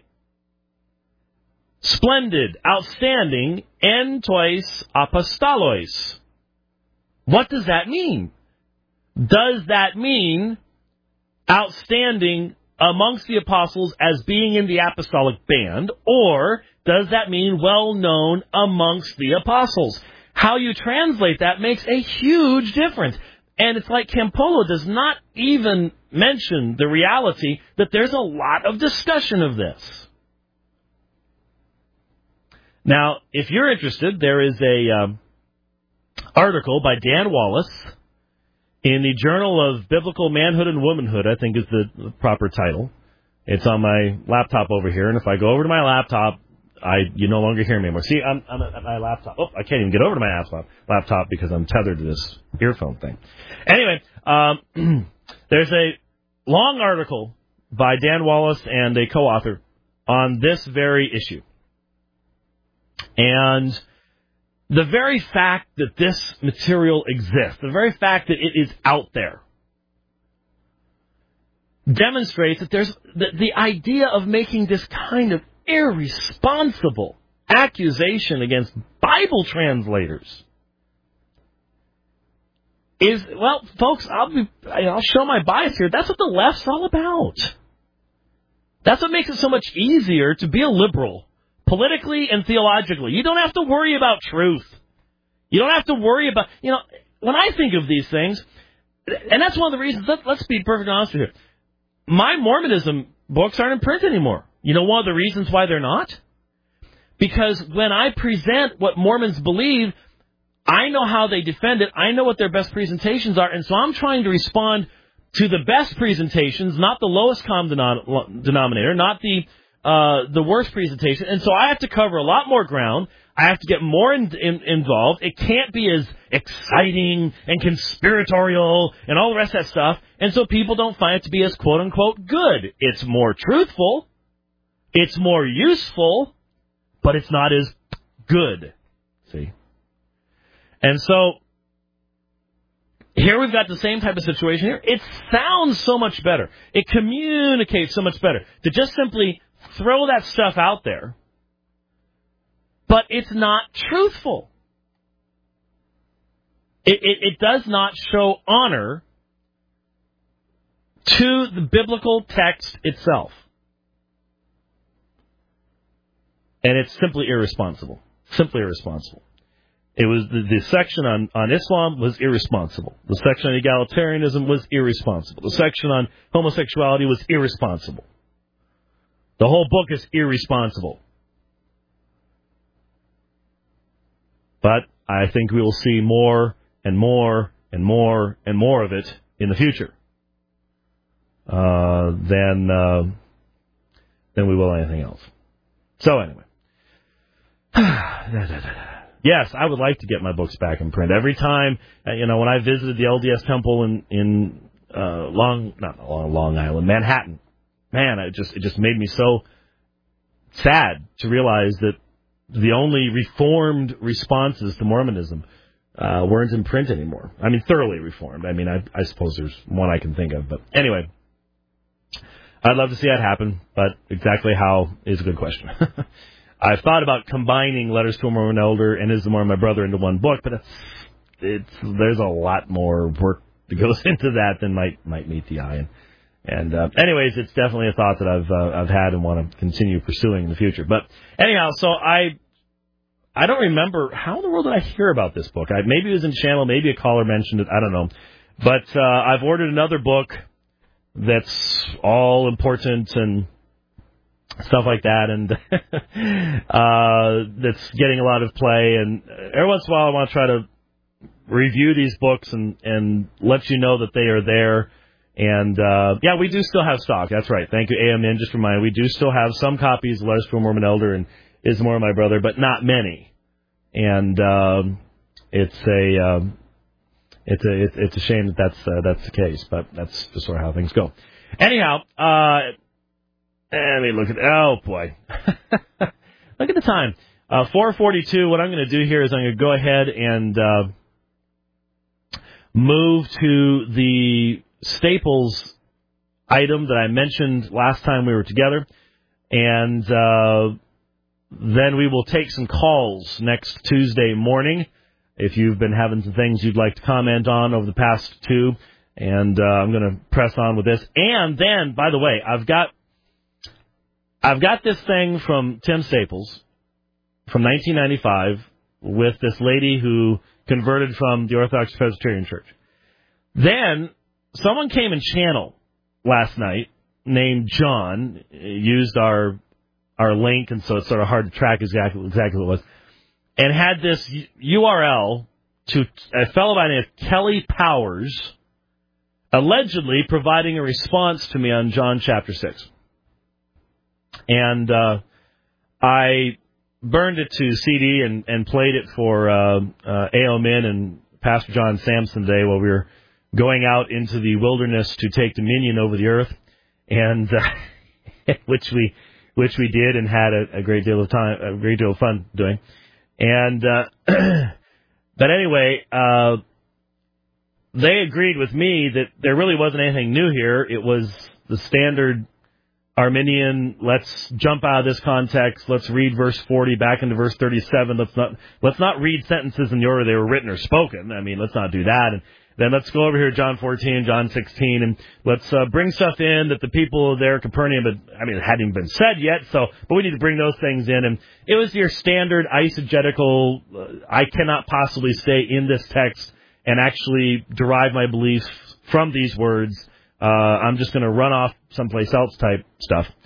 Splendid, outstanding, en tois apostolos. What does that mean? Does that mean outstanding amongst the apostles as being in the apostolic band, or does that mean well known amongst the apostles? How you translate that makes a huge difference. And it's like Campolo does not even mention the reality that there's a lot of discussion of this. Now, if you're interested, there is a um, article by Dan Wallace in the Journal of Biblical Manhood and Womanhood, I think is the proper title. It's on my laptop over here, and if I go over to my laptop, I you no longer hear me anymore. See, I'm, I'm at my laptop. Oh, I can't even get over to my laptop, laptop because I'm tethered to this earphone thing. Anyway, um, there's a long article by Dan Wallace and a co-author on this very issue. And the very fact that this material exists, the very fact that it is out there, demonstrates that there's the, the idea of making this kind of irresponsible accusation against Bible translators is, well, folks, I'll be, I'll show my bias here. That's what the left's all about. That's what makes it so much easier to be a liberal, politically and theologically. You don't have to worry about truth. You don't have to worry about, you know, when I think of these things, and that's one of the reasons, let, let's be perfectly honest with you. My Mormonism books aren't in print anymore. You know one of the reasons why they're not? Because when I present what Mormons believe, I know how they defend it. I know what their best presentations are. And so I'm trying to respond to the best presentations, not the lowest common denom- denominator, not the uh, the worst presentation. And so I have to cover a lot more ground. I have to get more in, in, involved. It can't be as exciting and conspiratorial and all the rest of that stuff. And so people don't find it to be as quote-unquote good. It's more truthful. It's more useful. But it's not as good. See? And so here we've got the same type of situation here. It sounds so much better. It communicates so much better to just simply throw that stuff out there. But it's not truthful. It, it, it does not show honor to the biblical text itself. And it's simply irresponsible. Simply irresponsible. It was the, the section on, on Islam was irresponsible. The section on egalitarianism was irresponsible. The section on homosexuality was irresponsible. The whole book is irresponsible. But I think we will see more and more and more and more of it in the future uh, than uh, than we will anything else. So anyway. Yes, I would like to get my books back in print. Every time, you know, when I visited the L D S Temple in in uh, Long, not Long, Long Island, Manhattan, man, it just it just made me so sad to realize that the only reformed responses to Mormonism uh, weren't in print anymore. I mean, thoroughly reformed. I mean, I, I suppose there's one I can think of, but anyway, I'd love to see that happen. But exactly how is a good question. I've thought about combining Letters to a Mormon Elder and Is the Mormon My Brother into one book, but it's, it's there's a lot more work that goes into that than might might meet the eye. And, and uh, anyways, it's definitely a thought that I've uh, I've had and want to continue pursuing in the future. But anyhow, so I I don't remember how in the world did I hear about this book. I, maybe it was in channel, maybe a caller mentioned it. I don't know, but uh, I've ordered another book that's all important and stuff like that, and uh, that's getting a lot of play. And every once in a while, I want to try to review these books and, and let you know that they are there. And, uh, yeah, we do still have stock. That's right. Thank you, A M N. Just remind me, we do still have some copies of Letters to a Mormon Elder and Is the Mormon My Brother, but not many. And um, it's a um, it's a it's, it's a shame that that's uh, that's the case, but that's just sort of how things go. Anyhow, uh, let me look at oh boy, look at the time, uh, four forty-two. What I'm going to do here is I'm going to go ahead and uh, move to the Staples item that I mentioned last time we were together, and uh, then we will take some calls next Tuesday morning. If you've been having some things you'd like to comment on over the past two, and uh, I'm going to press on with this. And then, by the way, I've got I've got this thing from Tim Staples from nineteen ninety-five with this lady who converted from the Orthodox Presbyterian Church. Then someone came in channel last night named John, used our our link, and so it's sort of hard to track exactly exactly what it was, and had this U R L to a fellow by the name of Kelly Powers, allegedly providing a response to me on John chapter six. And uh, I burned it to C D and, and played it for uh, uh, A O Min and Pastor John Sampson today while we were going out into the wilderness to take dominion over the earth, and uh, which we which we did and had a, a great deal of time, a great deal of fun doing. And uh, but anyway, uh, they agreed with me that there really wasn't anything new here. It was the standard Arminian, let's jump out of this context, let's read verse forty back into verse thirty-seven. Let's not let's not read sentences in the order they were written or spoken. I mean, let's not do that. And then let's go over here to John fourteen, John sixteen, and let's uh, bring stuff in that the people there at Capernaum had, I mean, it hadn't even been said yet, so, but we need to bring those things in. And it was your standard eisegetical, uh, I cannot possibly stay in this text and actually derive my beliefs from these words. Uh, I'm just going to run off someplace else type stuff.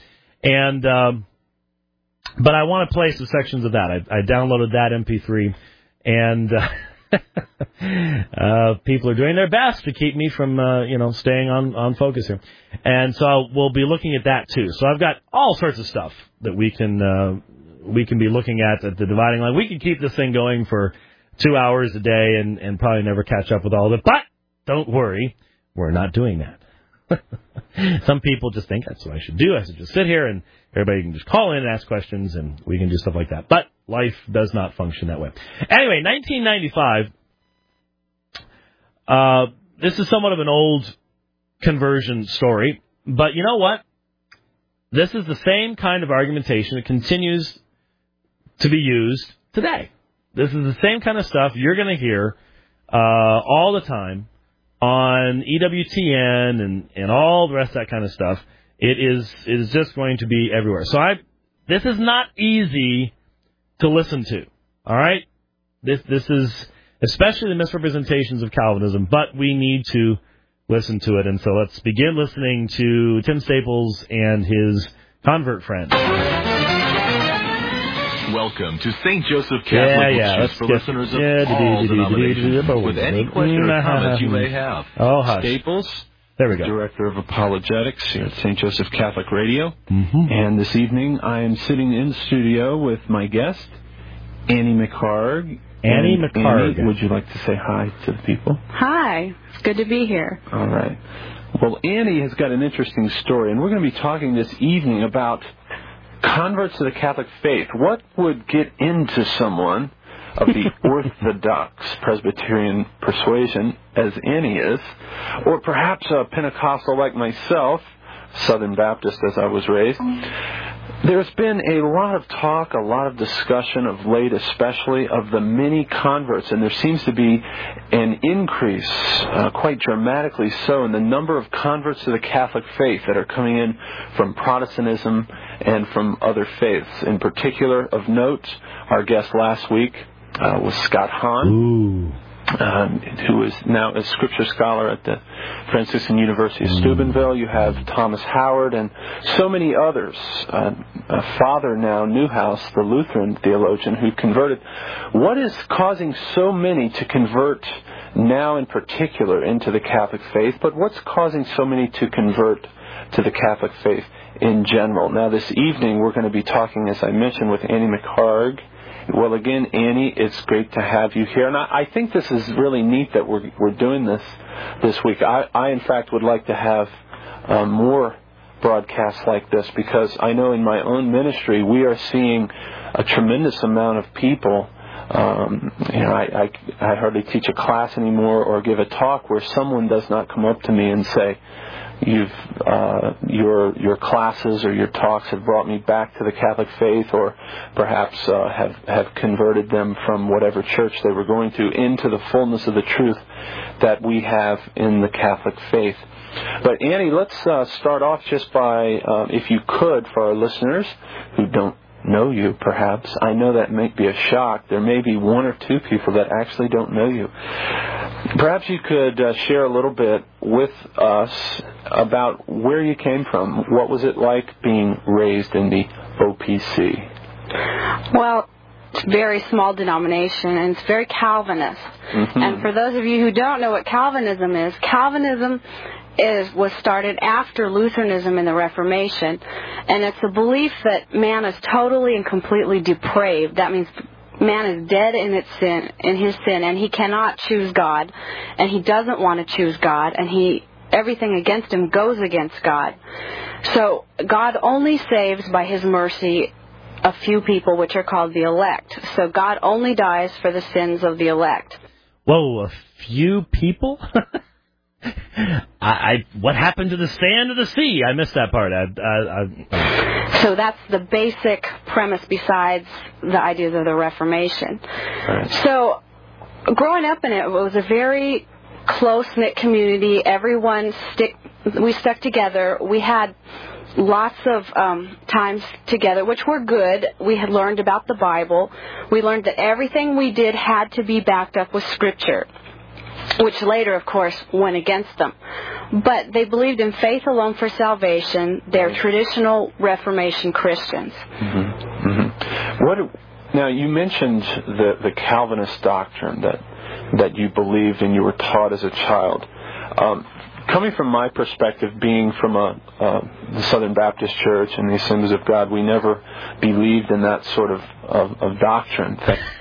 And um, but I want to play some sections of that. I, I downloaded that M P three, and uh, uh, people are doing their best to keep me from uh, you know staying on, on focus here. And so we'll be looking at that too. So I've got all sorts of stuff that we can uh, we can be looking at at the dividing line. We can keep this thing going for two hours a day and, and probably never catch up with all of it. But don't worry, we're not doing that. Some people just think that's what I should do. I should just sit here and everybody can just call in and ask questions and we can do stuff like that. But life does not function that way. Anyway, nineteen ninety-five, uh, this is somewhat of an old conversion story. But you know what? This is the same kind of argumentation that continues to be used today. This is the same kind of stuff you're going to hear uh, all the time on E W T N and, and all the rest of that kind of stuff. It is it is just going to be everywhere. So I this is not easy to listen to. All right? This this is especially the misrepresentations of Calvinism, but we need to listen to it. And so let's begin listening to Tim Staples and his convert friend. Welcome to Saint Joseph Catholic yeah, yeah, Lectures for get, listeners of yeah, all denominations with any question or comment you may have. Oh, hush. Staples, there we go. Director of Apologetics here at Saint Joseph Catholic Radio. Mm-hmm. And this evening I am sitting in studio with my guest, Annie McHargue. Annie McHargue. Annie, would you like to say hi to the people? Hi. It's good to be here. All right. Well, Annie has got an interesting story, and we're going to be talking this evening about converts to the Catholic faith. What would get into someone of the Orthodox Presbyterian persuasion, as Annie is, or perhaps a Pentecostal like myself, Southern Baptist as I was raised? There's been a lot of talk, a lot of discussion of late, especially of the many converts, and there seems to be an increase, uh, quite dramatically so, in the number of converts to the Catholic faith that are coming in from Protestantism and from other faiths. In particular, of note, our guest last week uh, was Scott Hahn. Ooh. Um, who is now a scripture scholar at the Franciscan University of Steubenville. You have Thomas Howard and so many others. Uh, uh, Father now Newhouse, the Lutheran theologian who converted. What is causing so many to convert now in particular into the Catholic faith, but what's causing so many to convert to the Catholic faith in general? Now this evening we're going to be talking, as I mentioned, with Annie McHargue. Well, again, Annie, it's great to have you here. And I, I think this is really neat that we're we're doing this this week. I, I in fact, would like to have uh, more broadcasts like this because I know in my own ministry we are seeing a tremendous amount of people. Um, you know, I, I, I hardly teach a class anymore or give a talk where someone does not come up to me and say, You've uh, your your classes or your talks have brought me back to the Catholic faith, or perhaps uh, have have converted them from whatever church they were going to into the fullness of the truth that we have in the Catholic faith. But Annie, let's uh, start off just by, uh, if you could, for our listeners who don't know you, perhaps. I know that may be a shock. There may be one or two people that actually don't know you. Perhaps you could uh, share a little bit with us about where you came from. What was it like being raised in the O P C? Well, it's a very small denomination, and it's very Calvinist. Mm-hmm. And for those of you who don't know what Calvinism is, Calvinism is was started after Lutheranism in the Reformation, and it's a belief that man is totally and completely depraved. That means man is dead in its sin, in his sin, and he cannot choose God, and he doesn't want to choose God, and he everything against him goes against God. So God only saves by His mercy a few people, which are called the elect. So God only dies for the sins of the elect. Whoa, a few people? I, I what happened to the sand of the sea? I missed that part. I, I, I... So that's the basic premise besides the ideas of the Reformation. Right. So growing up in it, it was a very close-knit community. Everyone stick, we stuck together. We had lots of um, times together, which were good. We had learned about the Bible. We learned that everything we did had to be backed up with Scripture. which later, of course, went against them. But they believed in faith alone for salvation. They're traditional Reformation Christians. Mm-hmm. Mm-hmm. What? Now, you mentioned the, the Calvinist doctrine that that you believed and you were taught as a child. Um, coming from my perspective, being from a, uh, the Southern Baptist Church and the Assemblies of God, we never believed in that sort of, of, of doctrine.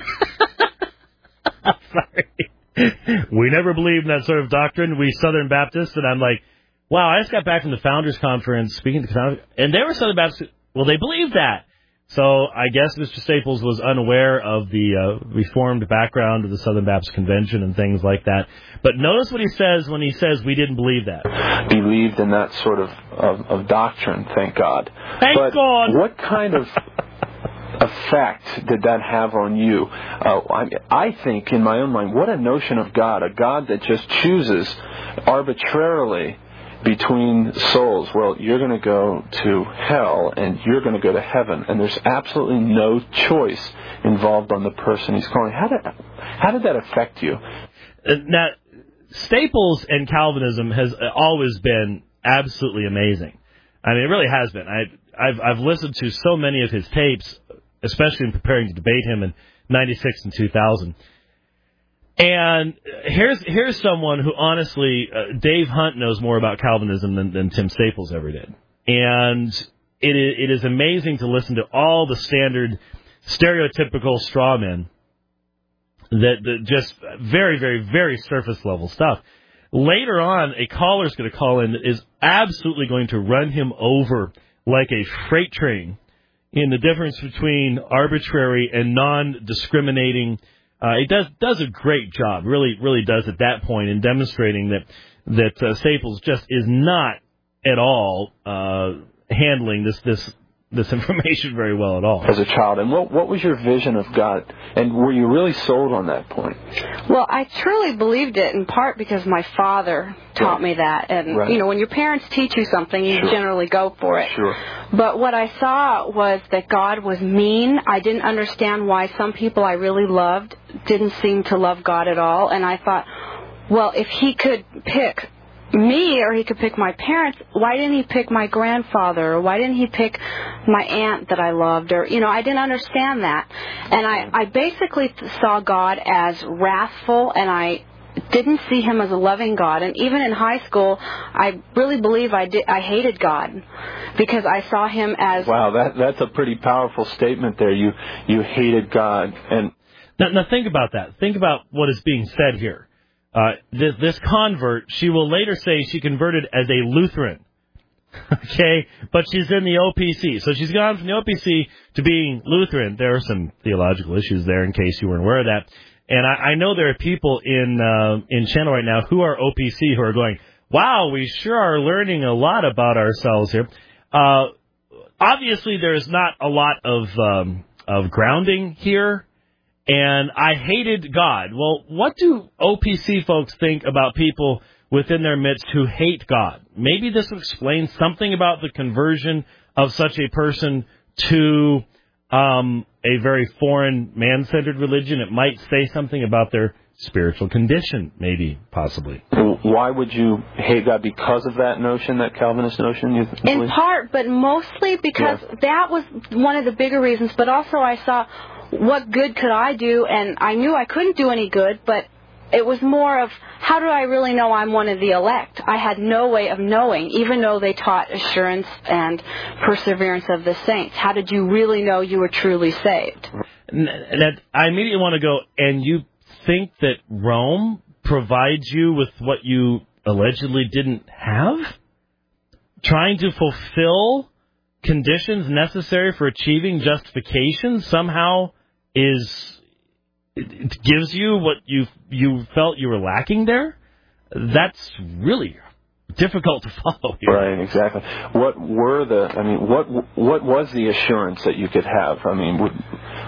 Sorry. We never believed in that sort of doctrine, we Southern Baptists, and I'm like, wow, I just got back from the Founders Conference speaking to the Founders, and they were Southern Baptists. Well, they believed that. So I guess Mister Staples was unaware of the uh, Reformed background of the Southern Baptist Convention and things like that. But notice what he says when he says we didn't believe that. Believed in that sort of, of, of doctrine, thank God. Thank but God. What kind of effect did that have on you? Uh, I, I think, in my own mind, what a notion of God, a God that just chooses arbitrarily between souls. Well, you're going to go to hell and you're going to go to heaven, and there's absolutely no choice involved on the person he's calling. How did how did that affect you? Now, Staples and Calvinism has always been absolutely amazing. I mean, it really has been. I, I've I've listened to so many of his tapes, especially in preparing to debate him in ninety-six and two thousand. And here's here's someone who, honestly, uh, Dave Hunt knows more about Calvinism than, than Tim Staples ever did. And it is, it is amazing to listen to all the standard, stereotypical straw men that, that just very, very, very surface-level stuff. Later on, a caller's going to call in that is absolutely going to run him over like a freight train in the difference between arbitrary and non-discriminating. Uh, it does does a great job, really, really does at that point in demonstrating that that uh, Staples just is not at all uh, handling this this this information very well at all. As a child, and what what was your vision of God, and were you really sold on that point? Well, I truly believed it in part because my father taught right. me that, and right. you know, when your parents teach you something, you sure. generally go for it. Sure. But what I saw was that God was mean. I didn't understand why some people I really loved didn't seem to love God at all, and I thought, well, if He could pick me, or He could pick my parents, why didn't He pick my grandfather, or why didn't He pick my aunt that I loved, or, you know, I didn't understand that. And I, I basically saw God as wrathful, and I didn't see Him as a loving God. And even in high school, I really believe I did, I hated God, because I saw Him as... Wow, that that's a pretty powerful statement there. You, you hated God. And now, now think about that. Think about what is being said here. Uh, this, this convert, she will later say she converted as a Lutheran, okay? But she's in the O P C. So she's gone from the O P C to being Lutheran. There are some theological issues there, in case you weren't aware of that. And I, I know there are people in uh, in channel right now who are O P C who are going, wow, we sure are learning a lot about ourselves here. Uh, obviously, there's not a lot of um, of grounding here. And I hated God. Well, what do O P C folks think about people within their midst who hate God? Maybe this will explain something about the conversion of such a person to um, a very foreign, man-centered religion. It might say something about their spiritual condition, maybe, possibly. Why would you hate God? Because of that notion, that Calvinist notion? You believe? In part, but mostly because yeah. that was one of the bigger reasons. But also I saw... what good could I do? And I knew I couldn't do any good, but it was more of, how do I really know I'm one of the elect? I had no way of knowing, even though they taught assurance and perseverance of the saints. How did you really know you were truly saved? And that, I immediately want to go, and you think that Rome provides you with what you allegedly didn't have? Trying to fulfill conditions necessary for achieving justification somehow is it gives you what you you felt you were lacking there. That's really difficult to follow here. Right, exactly. What were the? I mean, what what was the assurance that you could have? I mean,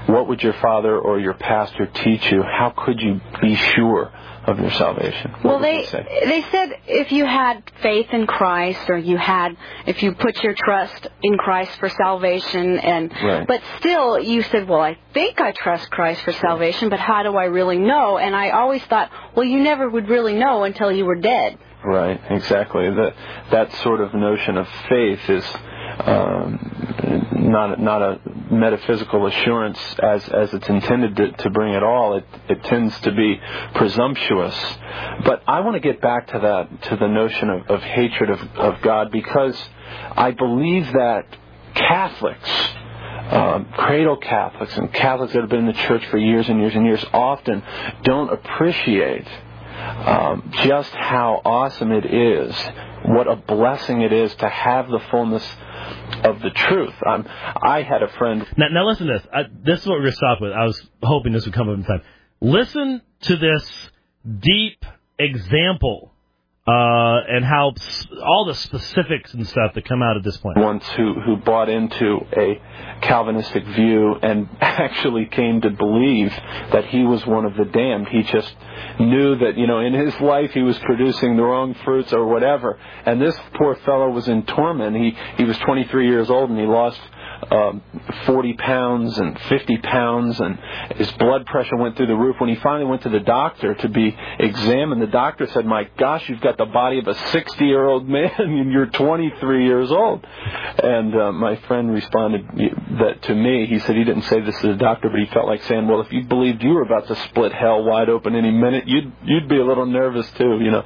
what would your father or your pastor teach you? How could you be sure of your salvation? What well, would they they say? they said if you had faith in Christ, or you had, if you put your trust in Christ for salvation, and Right. but still you said, well, I think I trust Christ for salvation, but how do I really know? And I always thought, well, you never would really know until you were dead. Right, exactly. That that sort of notion of faith is um, not not a metaphysical assurance as as it's intended to, to bring it all. It it tends to be presumptuous. But I want to get back to that to the notion of, of hatred of, of God, because I believe that Catholics, um, cradle Catholics, and Catholics that have been in the church for years and years and years, often don't appreciate Um, just how awesome it is, what a blessing it is to have the fullness of the truth. Um, I had a friend... Now, now listen to this. I, this is what we're going to stop with. I was hoping this would come up in time. Listen to this deep example uh, and how all the specifics and stuff that come out at this point. Once who, who bought into a Calvinistic view and actually came to believe that he was one of the damned. He just knew that, you know, in his life he was producing the wrong fruits or whatever. And this poor fellow was in torment. He, he was twenty-three years old, and he lost um, forty pounds and fifty pounds, and his blood pressure went through the roof. When he finally went to the doctor to be examined, the doctor said, my gosh, you've got the body of a sixty-year-old man and you're twenty-three years old. And uh, my friend responded that to me. He said he didn't say this to the doctor, but he felt like saying, well, if you believed you were about to split hell wide open any minute, you'd you'd be a little nervous too, you know.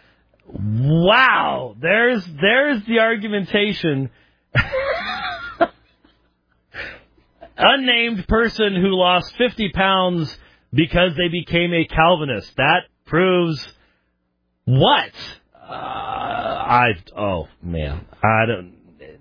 Wow, there's there's the argumentation. Unnamed person who lost fifty pounds because they became a Calvinist. That proves what? Uh, I oh man, I don't.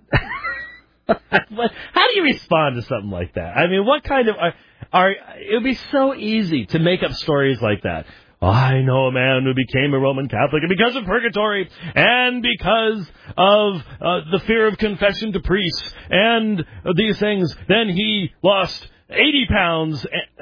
How do you respond to something like that? I mean, what kind of are, are it would be so easy to make up stories like that. I know a man who became a Roman Catholic, and because of purgatory, and because of uh, the fear of confession to priests, and these things, then he lost eighty pounds.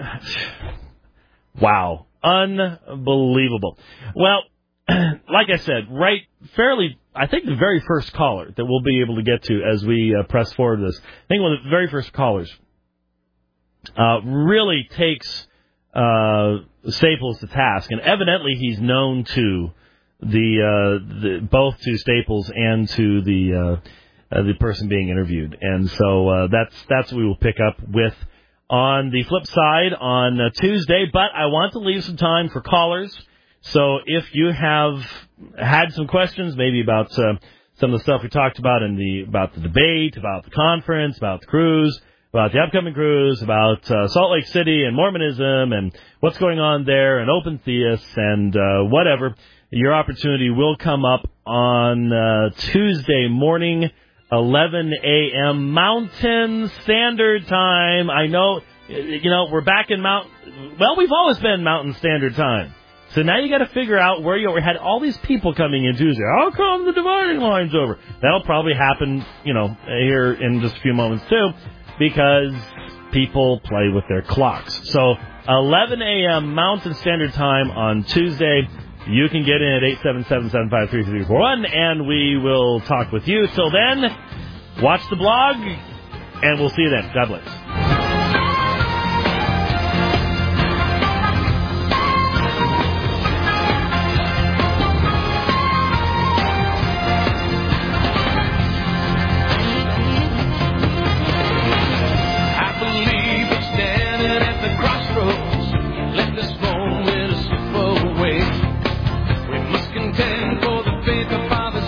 Wow. Unbelievable. Well, like I said, right, fairly, I think the very first caller that we'll be able to get to as we uh, press forward this, I think one of the very first callers uh, really takes uh, Staples to task, and evidently he's known to the, uh, the both to Staples and to the uh, uh, the person being interviewed, and so uh, that's that's what we will pick up with on the flip side on uh, Tuesday. But I want to leave some time for callers. So if you have had some questions, maybe about uh, some of the stuff we talked about in the about the debate, about the conference, about the cruise, about the upcoming cruise, about uh, Salt Lake City and Mormonism and what's going on there, and open theists and uh, whatever, your opportunity will come up on uh, Tuesday morning, eleven a.m. Mountain Standard Time. I know, you know, we're back in Mount. Well, we've always been Mountain Standard Time. So now you got to figure out where you are. We had all these people coming in Tuesday. How come the dividing line's over? That'll probably happen, you know, here in just a few moments too, because people play with their clocks. So eleven a.m. Mountain Standard Time on Tuesday. You can get in at eight seven seven, seven five three, three four one, and we will talk with you. Till then, watch the blog, and we'll see you then. God bless.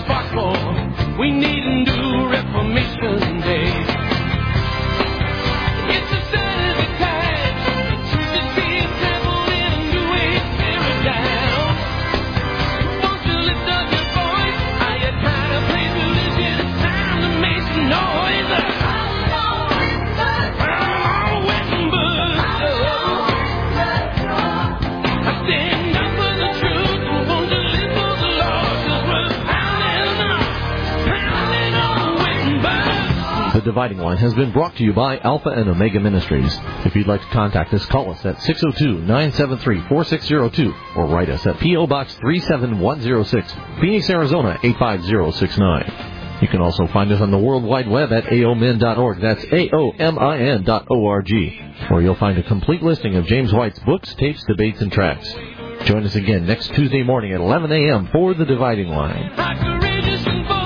We need a new Reformation Day. Dividing Line has been brought to you by Alpha and Omega Ministries. If you'd like to contact us, call us at six oh two, nine seven three, four six oh two or write us at P O. Box three seven one oh six, Phoenix, Arizona eight five zero six nine. You can also find us on the World Wide Web at A O M I N dot org. That's A O M I N dot O R G, where you'll find a complete listing of James White's books, tapes, debates, and tracts. Join us again next Tuesday morning at eleven a.m. for The Dividing Line.